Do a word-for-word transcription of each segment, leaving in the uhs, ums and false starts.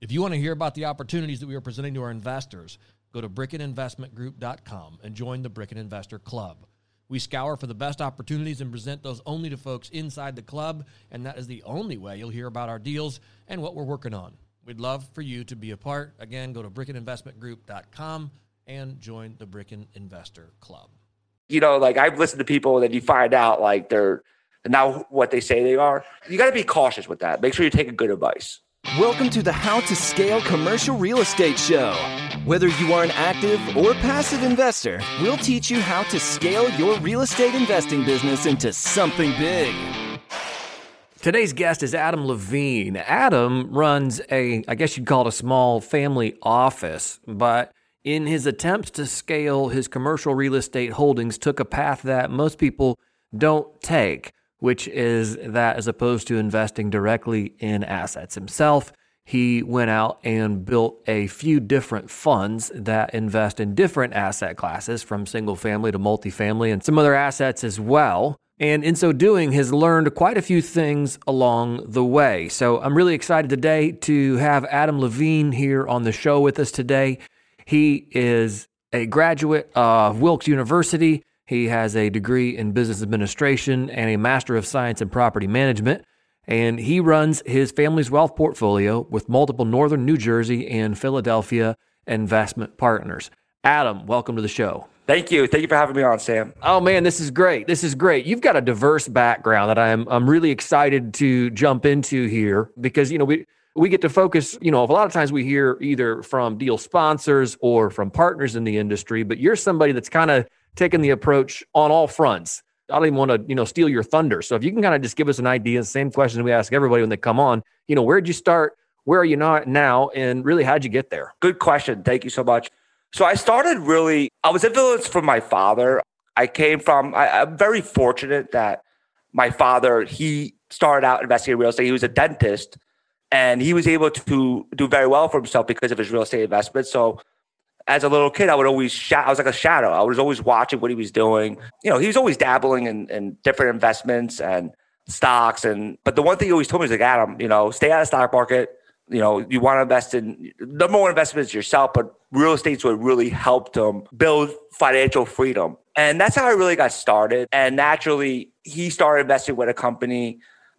If you want to hear about the opportunities that we are presenting to our investors, go to Bricken Investment Group dot com and join the Bricken Investor Club. We scour for the best opportunities and present those only to folks inside the club, and that is the only way you'll hear about our deals and what we're working on. We'd love for you to be a part. Again, go to Bricken Investment Group dot com and join the Bricken Investor Club. You know, like I've listened to people that you find out like they're not what they say they are. You got to be cautious with that. Make sure you're taking good advice. Welcome to the How to Scale Commercial Real Estate Show. Whether you are an active or passive investor, we'll teach you how to scale your real estate investing business into something big. Today's guest is Adam Levine. Adam runs a, I guess you'd call it a small family office, but in his attempts to scale his commercial real estate holdings took a path that most people don't take, which is that as opposed to investing directly in assets himself, he went out and built a few different funds that invest in different asset classes from single family to multifamily and some other assets as well. And in so doing, has learned quite a few things along the way. So I'm really excited today to have Adam Levine here on the show with us today. He is a graduate of Wilkes University. He has a degree in business administration and a Master of Science in property management. And he runs his family's wealth portfolio with multiple Northern New Jersey and Philadelphia investment partners. Adam, welcome to the show. Thank you. Thank you for having me on, Sam. Oh man, this is great. This is great. You've got a diverse background that I'm I'm really excited to jump into here because, you know, we we get to focus, you know, a lot of times we hear either from deal sponsors or from partners in the industry, but you're somebody that's kind of taking the approach on all fronts. I don't even want to, you know, steal your thunder. So if you can kind of just give us an idea, same question we ask everybody when they come on, you know, where'd you start? Where are you not now? And really, how'd you get there? Good question. Thank you so much. So I started really, I was influenced from my father. I came from, I, I'm very fortunate that my father, he started out investing in real estate. He was a dentist and he was able to do very well for himself because of his real estate investments. So as a little kid, I would always, sh- I was like a shadow. I was always watching what he was doing. You know, he was always dabbling in, in different investments and stocks. And, but the one thing he always told me was like, Adam, you know, stay out of the stock market. You know, you want to invest in, number one investment is yourself, but real estate's what really helped him build financial freedom. And that's how I really got started. And naturally, he started investing with a company.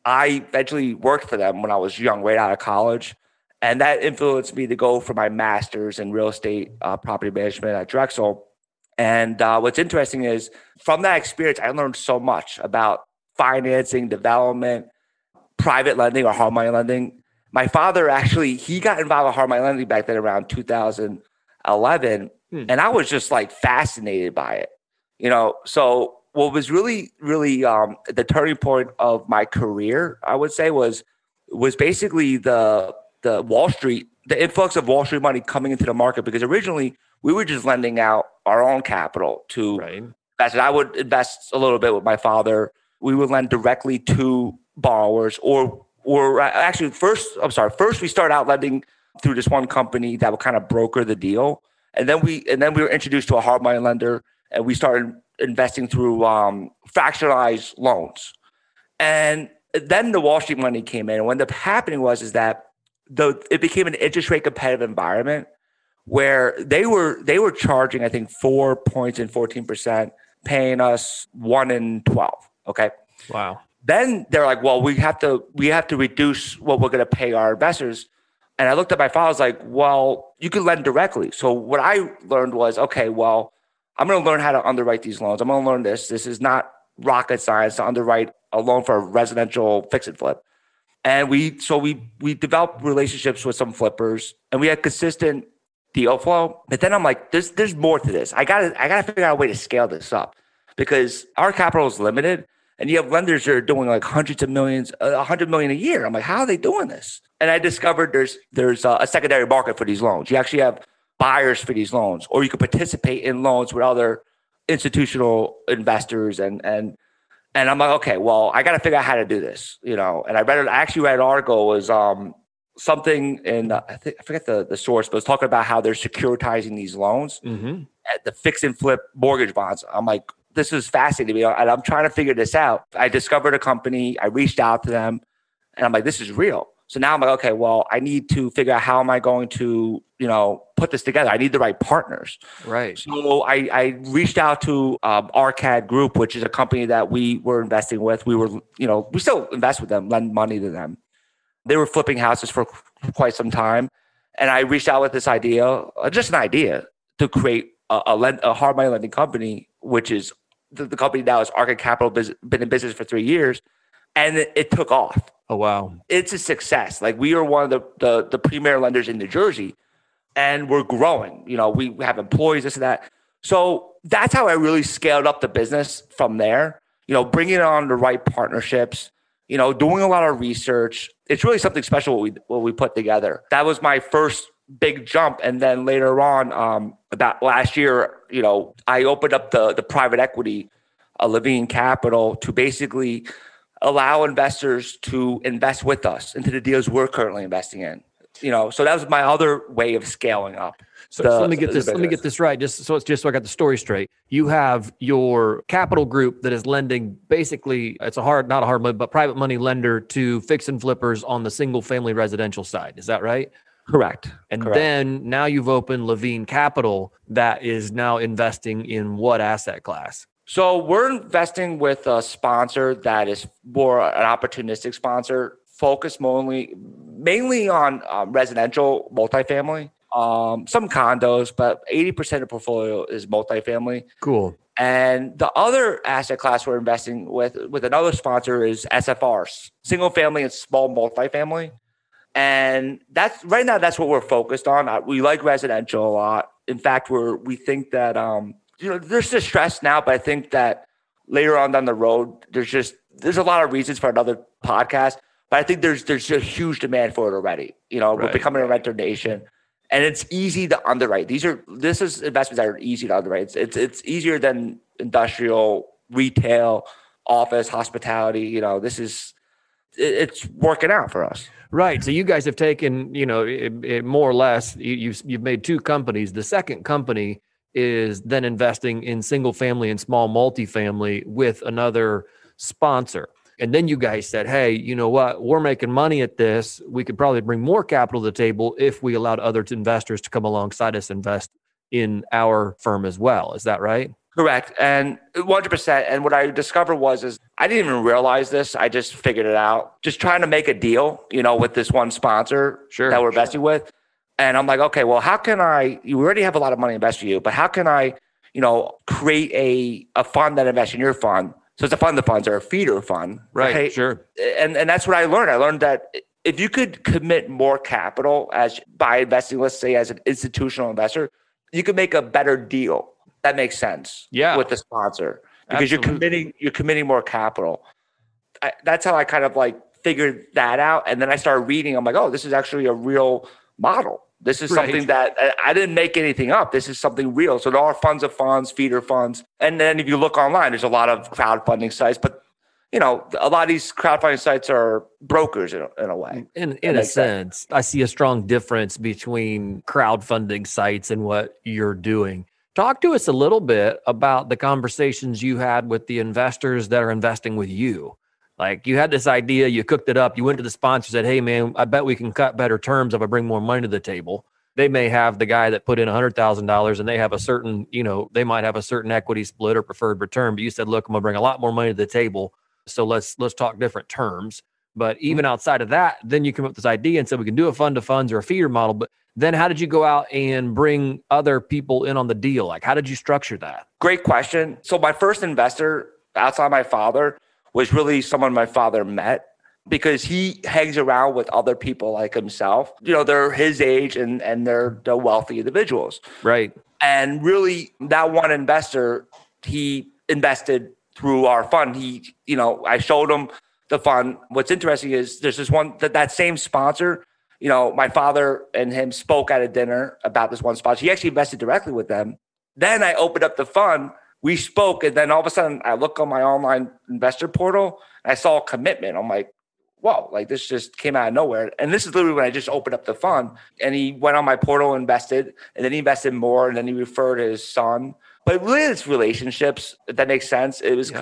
I eventually worked for them when I was young, right out of college. And that influenced me to go for my master's in real estate uh, property management at Drexel. And uh, what's interesting is from that experience, I learned so much about financing, development, private lending or hard money lending. My father actually, he got involved with hard money lending back then around two thousand eleven. Hmm. And I was just like fascinated by it. You know, so what was really, really um, the turning point of my career, I would say, was was basically the the Wall Street, the influx of Wall Street money coming into the market, because originally we were just lending out our own capital to right. investors. I would invest a little bit with my father. We would lend directly to borrowers or, or actually first, I'm sorry, first we started out lending through this one company that would kind of broker the deal. And then we, and then we were introduced to a hard money lender and we started investing through um, fractionalized loans. And then the Wall Street money came in. And what ended up happening was, is that the, it became an interest rate competitive environment where they were they were charging, I think, four points and fourteen percent, paying us one and twelve. Okay. Wow. Then they're like, well, we have to we have to reduce what we're going to pay our investors. And I looked at my father, I was like, well, you can lend directly. So what I learned was, okay, well, I'm going to learn how to underwrite these loans. I'm going to learn this. This is not rocket science to underwrite a loan for a residential fix and flip. And we, so we, we developed relationships with some flippers and we had consistent deal flow. But then I'm like, there's, there's more to this. I gotta, I gotta figure out a way to scale this up because our capital is limited and you have lenders that are doing like hundreds of millions, a hundred million a year. I'm like, how are they doing this? And I discovered there's, there's a secondary market for these loans. You actually have buyers for these loans, or you could participate in loans with other institutional investors and, and, And I'm like, okay, well, I got to figure out how to do this, you know. And I read, I actually read an article was um, something in, uh, I think I forget the, the source, but it was talking about how they're securitizing these loans, mm-hmm. at the fix and flip mortgage bonds. I'm like, this is fascinating to me, and I'm trying to figure this out. I discovered a company, I reached out to them, and I'm like, this is real. So now I'm like, okay, well, I need to figure out how am I going to, you know, put this together. I need the right partners. Right. So I, I reached out to um, Arcad Group, which is a company that we were investing with. We were, you know, we still invest with them, lend money to them. They were flipping houses for quite some time. And I reached out with this idea, uh, just an idea, to create a, a, lend, a hard money lending company, which is the, the company now is Arcad Capital, been in business for three years. And it, it took off. Oh, wow. It's a success. Like we are one of the, the, the premier lenders in New Jersey, and we're growing. You know, we have employees, this and that. So that's how I really scaled up the business from there, you know, bringing on the right partnerships, you know, doing a lot of research. It's really something special what we, what we put together. That was my first big jump. And then later on, um, about last year, you know, I opened up the, the private equity, uh, Levine Capital, to basically allow investors to invest with us into the deals we're currently investing in. You know, so that was my other way of scaling up. So, the, so let me get this. Let me get this right. Just so it's just so I got the story straight. You have your capital group that is lending. Basically, it's a hard, not a hard money, but private money lender to fix and flippers on the single family residential side. Is that right? Correct. And Correct. then now you've opened Levine Capital that is now investing in what asset class? So we're investing with a sponsor that is more an opportunistic sponsor, focused mainly mainly on um, residential multifamily, um, some condos, but eighty percent of the portfolio is multifamily. Cool. And the other asset class we're investing with with another sponsor is S F Rs, single family and small multifamily. And that's right now, that's what we're focused on. We like residential a lot. In fact, we're we think that um, you know, there's distress now, but I think that later on down the road, there's just there's a lot of reasons for another podcast. But I think there's there's a huge demand for it already. You know, Right. we're becoming a renter nation, and it's easy to underwrite. These are this is investments that are easy to underwrite. It's it's, it's easier than industrial, retail, office, hospitality. You know, this is it, it's working out for us. Right. So you guys have taken, you know, it, it more or less, you, you've you've made two companies. The second company is then investing in single family and small multifamily with another sponsor. And then you guys said, hey, you know what? We're making money at this. We could probably bring more capital to the table if we allowed other investors to come alongside us, invest in our firm as well. Is that right? Correct. And one hundred percent. And what I discovered was, is I didn't even realize this. I just figured it out. Just trying to make a deal, you know, with this one sponsor Sure, that we're sure. investing with. And I'm like, okay, well, how can I, you already have a lot of money invested in you, but how can I, you know, create a, a fund that invests in your fund? So it's a fund of funds or a feeder fund. Right. Sure. And and that's what I learned. I learned that if you could commit more capital as by investing, let's say as an institutional investor, you could make a better deal. That makes sense. Yeah. With the sponsor, because Absolutely. you're committing you're committing more capital. I, that's how I kind of like figured that out. And then I started reading. I'm like, oh, this is actually a real model. This is Right. something that I- I didn't make anything up. This is something real. So there are funds of funds, feeder funds. And then if you look online, there's a lot of crowdfunding sites, but you know, a lot of these crowdfunding sites are brokers in a, in a way. In in a makes sense. sense, I see a strong difference between crowdfunding sites and what you're doing. Talk to us a little bit about the conversations you had with the investors that are investing with you. Like you had this idea, you cooked it up, you went to the sponsor, said, hey man, I bet we can cut better terms if I bring more money to the table. They may have the guy that put in one hundred thousand dollars and they have a certain, you know, they might have a certain equity split or preferred return, but you said, look, I'm gonna bring a lot more money to the table. So let's, let's talk different terms. But even outside of that, then you come up with this idea and said, we can do a fund of funds or a feeder model. But then how did you go out and bring other people in on the deal? Like, how did you structure that? Great question. So my first investor outside my father was really someone my father met because he hangs around with other people like himself. You know, they're his age and, and they're, they're wealthy individuals. Right. And really that one investor, he invested through our fund. He, you know, I showed him the fund. What's interesting is there's this one, that, that same sponsor, you know, my father and him spoke at a dinner about this one sponsor. He actually invested directly with them. Then I opened up the fund, we spoke, and then all of a sudden I look on my online investor portal and I saw a commitment. I'm like, whoa, like this just came out of nowhere. And this is literally when I just opened up the fund, and he went on my portal, invested, and then he invested more, and then he referred his son. But really it's relationships, if that makes sense. It was, Yeah.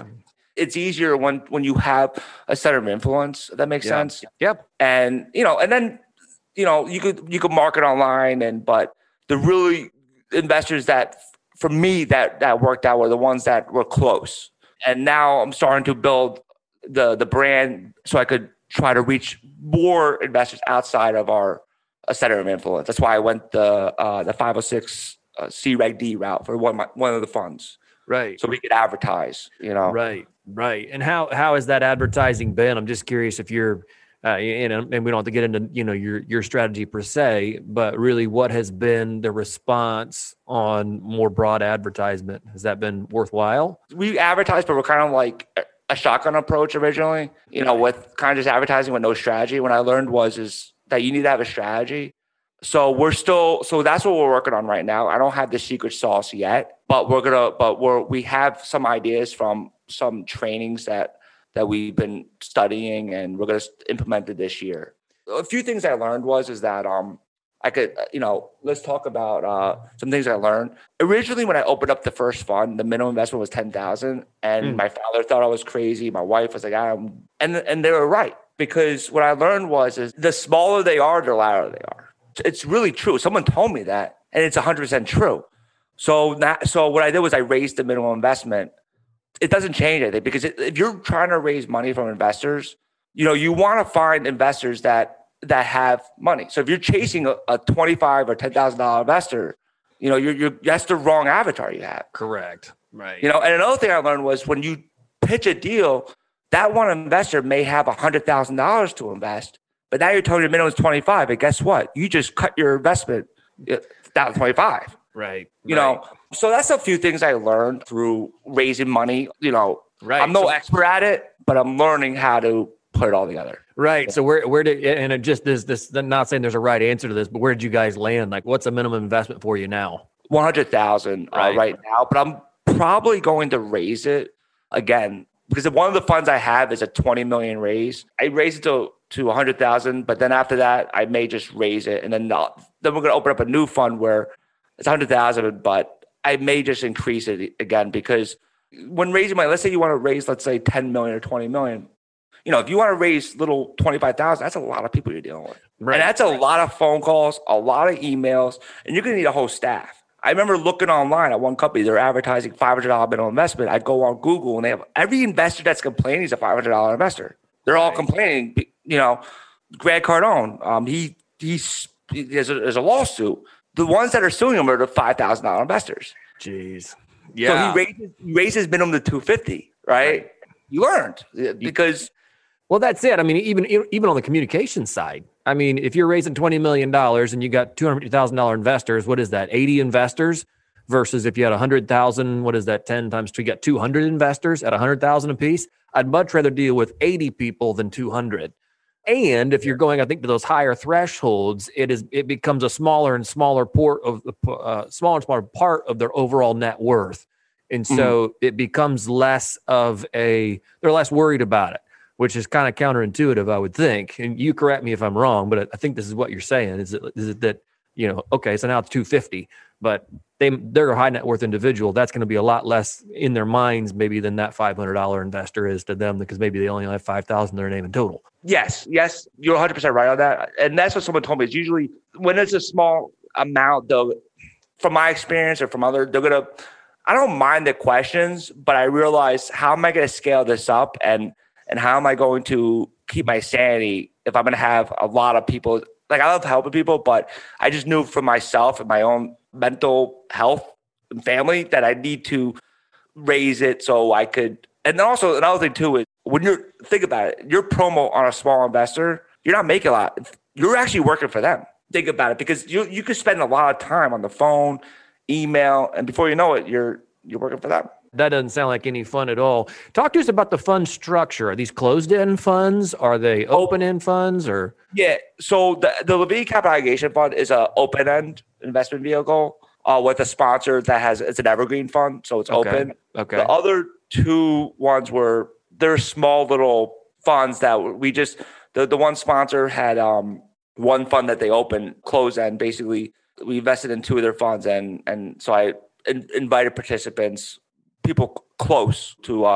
it's easier when, when you have a center of influence, if that makes Yeah. sense. Yep. And, you know, and then, you know, you could, you could market online and, but the really investors that for me that, that worked out were the ones that were close. And now I'm starting to build the, the brand so I could try to reach more investors outside of our a center of influence. That's why I went the, uh, the five oh six uh, C Reg D route for one of my, one of the funds. Right. So we could advertise, you know. Right. Right. And how how has that advertising been? I'm just curious if you're, uh, you know, and we don't have to get into, you know, your your strategy per se, but really what has been the response on more broad advertisement? Has that been worthwhile? We advertise, but we're kind of like a shotgun approach originally, you know, with kind of just advertising with no strategy. What I learned was is that you need to have a strategy. So we're still, so that's what we're working on right now. I don't have the secret sauce yet, but we're gonna, but we're we have some ideas from some trainings that that we've been studying, and we're gonna implement it this year. A few things I learned was is that um I could, you know, let's talk about uh some things I learned. Originally, when I opened up the first fund, the minimum investment was ten thousand, and mm. my father thought I was crazy. My wife was like, I'm, and and they were right, because what I learned was is the smaller they are, the louder they are. It's really true. Someone told me that, and it's one hundred percent true. So that, so what I did was I raised the minimum investment. It doesn't change anything, because it, if you're trying to raise money from investors, you know, you want to find investors that that have money. So if you're chasing a, a twenty-five or ten thousand dollar investor, you know, you're you're that's the wrong avatar you have. Correct. Right. You know, and another thing I learned was when you pitch a deal, that one investor may have a hundred thousand dollars to invest. But now you're telling your minimum is twenty-five, but guess what? You just cut your investment down to twenty-five. Right. You right. know, so that's a few things I learned through raising money. You know, right. I'm no so, expert at it, but I'm learning how to put it all together. Right. So where where did, and it just this this not saying there's a right answer to this, but where did you guys land? Like, what's a minimum investment for you now? one hundred thousand right. Uh, right now, but I'm probably going to raise it again, because one of the funds I have is a twenty million raise. I raised it to to one hundred thousand, but then after that, I may just raise it, and then not, then we're going to open up a new fund where it's one hundred thousand, but I may just increase it again, because when raising money, let's say you want to raise, let's say ten million or twenty million, you know, if you want to raise little twenty-five thousand, that's a lot of people you're dealing with. Right. And that's a lot of phone calls, a lot of emails, and you're going to need a whole staff. I remember looking online at one company, they're advertising five hundred dollars minimum investment. I'd go on Google, and they have every investor that's complaining is a five hundred dollars investor. They're all right. complaining. You know, Grant Cardone, um, he he's he, there's a, there's a lawsuit. The ones that are suing him are the five thousand dollars investors. Jeez, yeah. So he raises he raises minimum to two fifty. Right? right? You learned because. Well, that's it. I mean, even even on the communication side, I mean, if you're raising twenty million dollars and you got two hundred fifty thousand dollars investors, what is that? eighty investors versus if you had one hundred thousand, what is that? ten times two, you got two hundred investors at one hundred thousand apiece. I'd much rather deal with eighty people than two hundred. And if you're going, I think, to those higher thresholds, it is it becomes a smaller and smaller port of the uh, smaller and smaller part of their overall net worth, and so mm-hmm. it becomes less of a. They're less worried about it, which is kind of counterintuitive, I would think. And you correct me if I'm wrong, but I think this is what you're saying. Is it is it that, you know, okay, so now it's two fifty, but they they're a high net worth individual. That's going to be a lot less in their minds maybe than that five hundred dollars investor is to them, because maybe they only have five thousand in their name in total. Yes, yes, you're one hundred percent right on that. And that's what someone told me. It's usually when it's a small amount, though, from my experience or from other, they're going to, I don't mind the questions, but I realize, how am I going to scale this up? And and how am I going to keep my sanity if I'm going to have a lot of people? Like, I love helping people, but I just knew for myself and my own mental health and family that I need to raise it so I could. And then also another thing too is, when you're, think about it, your promo on a small investor, you're not making a lot. You're actually working for them. Think about it, because you you could spend a lot of time on the phone, email, and before you know it, you're you're working for them. That doesn't sound like any fun at all. Talk to us about the fund structure. Are these closed-end funds? Are they open-end funds? Or yeah, so the the Levine Capital Aggregation Fund is an open-end investment vehicle uh, with a sponsor that has, it's an evergreen fund, so it's okay. open. Okay. The other two ones were, they're small little funds that we just, the, the one sponsor had um, one fund that they opened closed-end. Basically, we invested in two of their funds, and and so I in, invited participants, people close to us,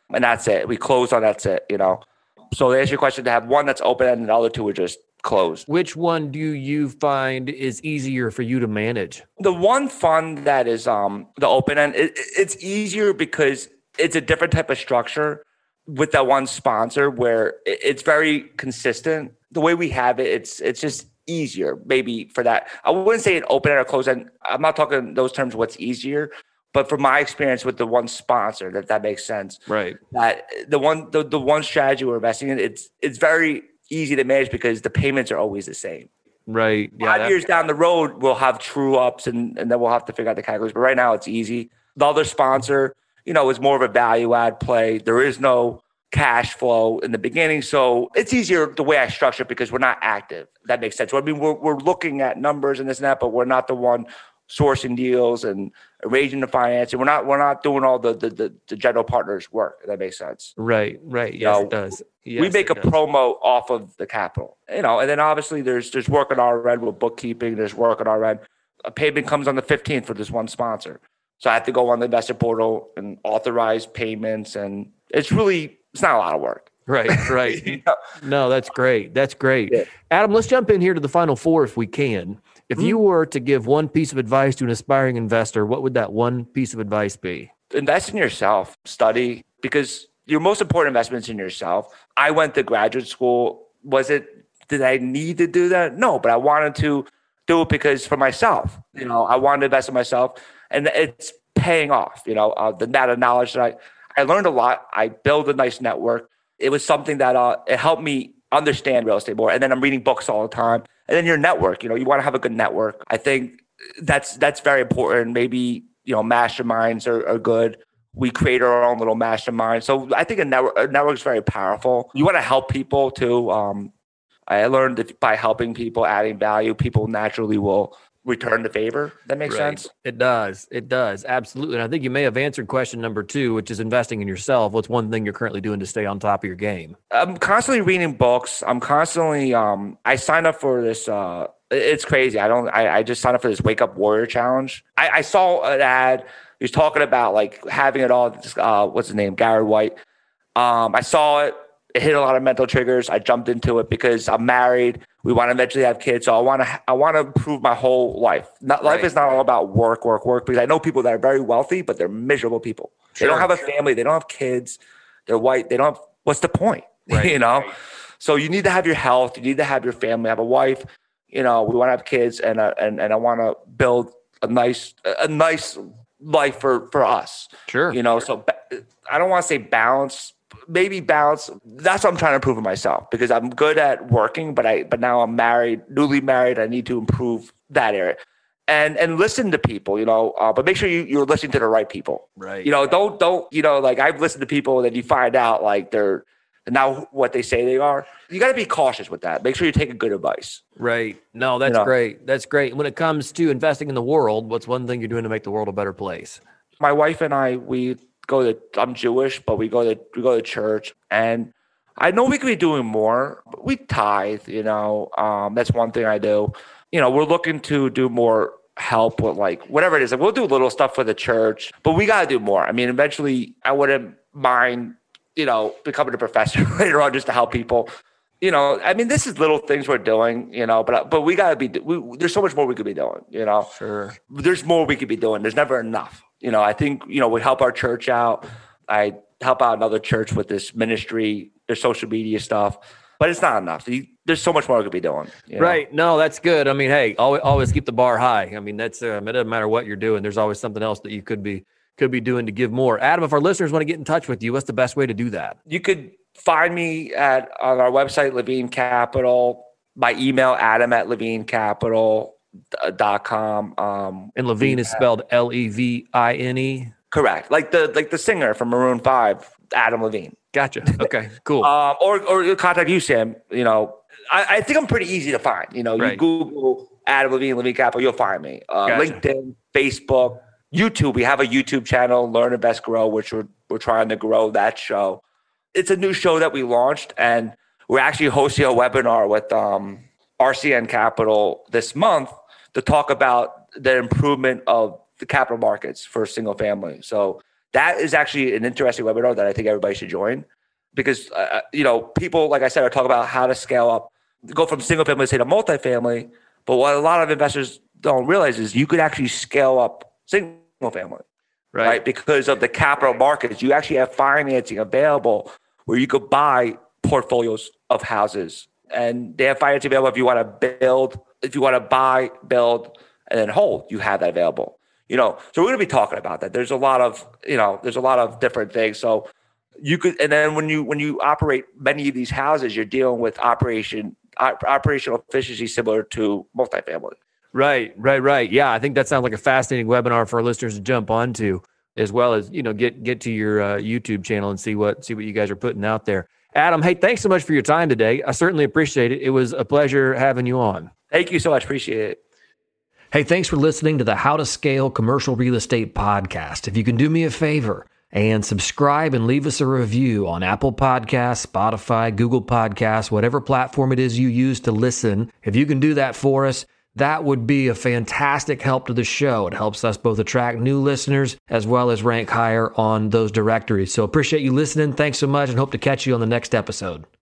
and that's it. We close on that's it, you know. So to answer your question, to have one that's open and the other two are just closed. Which one do you find is easier for you to manage? The one fund that is um, the open end, it, it's easier because it's a different type of structure with that one sponsor where it, it's very consistent. The way we have it, it's it's just easier maybe for that. I wouldn't say an open end or closed end. I'm not talking in those terms what's easier, but from my experience with the one sponsor, that that makes sense. Right. That the one the, the one strategy we're investing in, it's it's very easy to manage because the payments are always the same. Right. Yeah, Five that- years down the road, we'll have true ups and, and then we'll have to figure out the calculus. But right now it's easy. The other sponsor, you know, is more of a value add play. There is no cash flow in the beginning. So it's easier the way I structure it because we're not active. That makes sense. I mean, we're, we're looking at numbers and this and that, but we're not the one sourcing deals and arranging the financing. We're not we're not doing all the the, the, the general partners work. If that makes sense. Right. Right. You Yes, know, it does. Yes, we make a it does. promo off of the capital, you know, and then obviously there's there's work on our end with bookkeeping. There's work on our end. A payment comes on the fifteenth for this one sponsor. So I have to go on the investor portal and authorize payments. And it's really, it's not a lot of work. Right, right. You know? No, that's great. That's great. Yeah. Adam, let's jump in here to the final four if we can. If you were to give one piece of advice to an aspiring investor, what would that one piece of advice be? Invest in yourself, study, because your most important investment is in yourself. I went to graduate school. Was it, did I need to do that? No, but I wanted to do it because for myself, you know, I wanted to invest in myself and it's paying off, you know, uh, the amount of knowledge that I, I learned a lot. I built a nice network. It was something that uh, it helped me understand real estate more. And then I'm reading books all the time. And then your network, you know, you want to have a good network. I think that's that's very important. Maybe, you know, masterminds are, are good. We create our own little mastermind. So I think a network, a network is very powerful. You want to help people too. Um, I learned that by helping people, adding value, people naturally will return the favor. That makes Right. sense. It does. It does. Absolutely. And I think you may have answered question number two, which is investing in yourself. What's one thing you're currently doing to stay on top of your game? I'm constantly reading books. I'm constantly, um, I signed up for this, uh, it's crazy. I don't, I, I just signed up for this Wake Up Warrior Challenge. I, I saw an ad. He was talking about like having it all, uh, what's his name? Gary White. Um, I saw it. It hit a lot of mental triggers. I jumped into it because I'm married. We want to eventually have kids. So I want to, I want to improve my whole life. Not, Right. Life is not all about work, work, work, because I know people that are very wealthy, but they're miserable people. Sure. They don't have a family. They don't have kids. They're white. They don't have, what's the point? Right. You know? So you need to have your health. You need to have your family, have a wife. You know, we want to have kids and, uh, and, and I want to build a nice, a nice life for, for us. Sure. You know, so ba- I don't want to say balance, maybe balance. That's what I'm trying to improve in myself because I'm good at working, but I, but now I'm married, newly married. I need to improve that area and, and listen to people, you know, uh, but make sure you, you're listening to the right people. Right. You know, don't, don't, you know, like I've listened to people that you find out like they're not what they say they are. You got to be cautious with that. Make sure you take a good advice. Right. No, that's You know. great. That's great. When it comes to investing in the world, what's one thing you're doing to make the world a better place? My wife and I, we go to, I'm Jewish, but we go to, we go to church and I know we could be doing more, but we tithe, you know, um, that's one thing I do. You know, we're looking to do more help with like, whatever it is. Like we'll do little stuff for the church, but we got to do more. I mean, eventually I wouldn't mind, you know, becoming a professor later on just to help people. You know, I mean, this is little things we're doing, you know, but but we got to be, we, there's so much more we could be doing, you know. Sure. There's more we could be doing. There's never enough. You know, I think, you know, we help our church out. I help out another church with this ministry, their social media stuff, but it's not enough. You, there's so much more we could be doing. You know? Right. No, that's good. I mean, hey, always, always keep the bar high. I mean, that's, um, it doesn't matter what you're doing. There's always something else that you could be, could be doing to give more. Adam, if our listeners want to get in touch with you, what's the best way to do that? You could find me at on our website, Levine Capital, my email, Adam at Levine Capital dot com. Um, And Levine is spelled L E V I N E. correct. Like the, like the singer from Maroon five, Adam Levine. Gotcha. Okay, cool. Um, or, or you'll contact you, Sam. You know, I, I think I'm pretty easy to find. You know, you Right. Google Adam Levine, Levine Capital, you'll find me. Uh, Gotcha. LinkedIn, Facebook, YouTube. We have a YouTube channel, Learn, Invest, Grow, which we're we're trying to grow that show. It's a new show that we launched, and we're actually hosting a webinar with um, R C N Capital this month to talk about the improvement of the capital markets for single family. So That is actually an interesting webinar that I think everybody should join because, uh, you know, people, like I said, are talking about how to scale up, go from single family, say, to multifamily. But what a lot of investors don't realize is you could actually scale up single family, right? right? Because of the capital markets. You actually have financing available where you could buy portfolios of houses. And they have financing available if you want to build, if you want to buy, build, and then hold, you have that available. You know, so we're going to be talking about that. There's a lot of, you know, there's a lot of different things. So you could, and then when you when you operate many of these houses, you're dealing with operation op, operational efficiency similar to multifamily. Right, right, right. Yeah, I think that sounds like a fascinating webinar for our listeners to jump onto, as well as, you know, get get to your uh, YouTube channel and see what see what you guys are putting out there. Adam, hey, thanks so much for your time today. I certainly appreciate it. It was a pleasure having you on. Thank you so much. Appreciate it. Hey, thanks for listening to the How to Scale Commercial Real Estate podcast. If you can do me a favor and subscribe and leave us a review on Apple Podcasts, Spotify, Google Podcasts, whatever platform it is you use to listen, if you can do that for us, that would be a fantastic help to the show. It helps us both attract new listeners as well as rank higher on those directories. So appreciate you listening. Thanks so much and hope to catch you on the next episode.